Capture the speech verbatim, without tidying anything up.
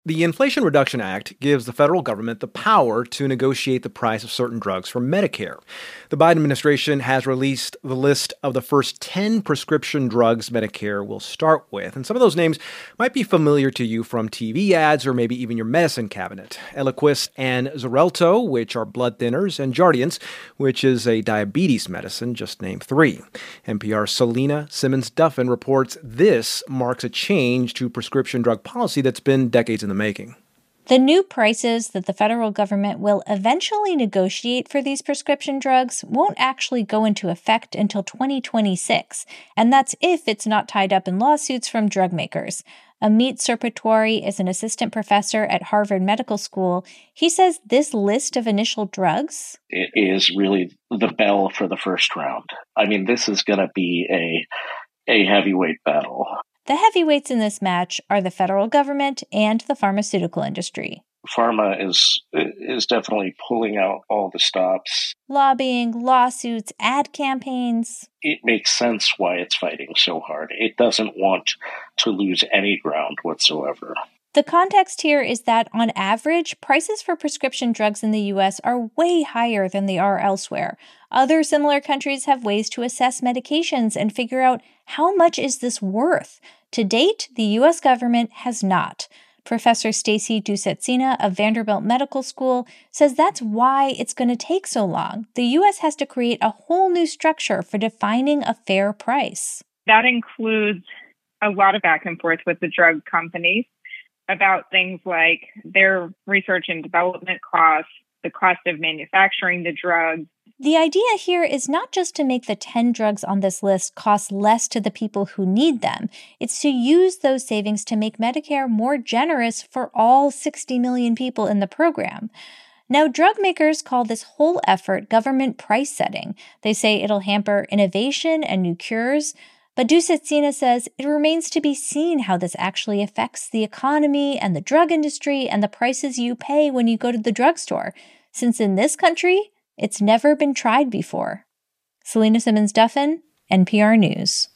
The Inflation Reduction Act gives the federal government the power to negotiate the price of certain drugs for Medicare. The Biden administration has released the list of the first ten prescription drugs Medicare will start with. And some of those names might be familiar to you from T V ads or maybe even your medicine cabinet. Eliquis and Xarelto, which are blood thinners, and Jardiance, which is a diabetes medicine, just name three. N P R's Selena Simmons-Duffin reports this marks a change to prescription drug policy that's been decades in the making. The new prices that the federal government will eventually negotiate for these prescription drugs won't actually go into effect until twenty twenty-six, and that's if it's not tied up in lawsuits from drug makers. Amit Serpatwari is an assistant professor at Harvard Medical School. He says this list of initial drugs it is really the bell for the first round. I mean, this is going to be a a heavyweight battle. The heavyweights in this match are the federal government and the pharmaceutical industry. Pharma is is definitely pulling out all the stops. Lobbying, lawsuits, ad campaigns. It makes sense why it's fighting so hard. It doesn't want to lose any ground whatsoever. The context here is that, on average, prices for prescription drugs in the U S are way higher than they are elsewhere. Other similar countries have ways to assess medications and figure out how much is this worth. To date, the U S government has not. Professor Stacy Dusetzina of Vanderbilt Medical School says that's why it's going to take so long. The U S has to create a whole new structure for defining a fair price. That includes a lot of back and forth with the drug companies about things like their research and development costs, the cost of manufacturing the drug. The idea here is not just to make the ten drugs on this list cost less to the people who need them. It's to use those savings to make Medicare more generous for all sixty million people in the program. Now, drug makers call this whole effort government price setting. They say it'll hamper innovation and new cures. But Dusetzina says it remains to be seen how this actually affects the economy and the drug industry and the prices you pay when you go to the drugstore, since in this country, it's never been tried before. Selena Simmons-Duffin, N P R News.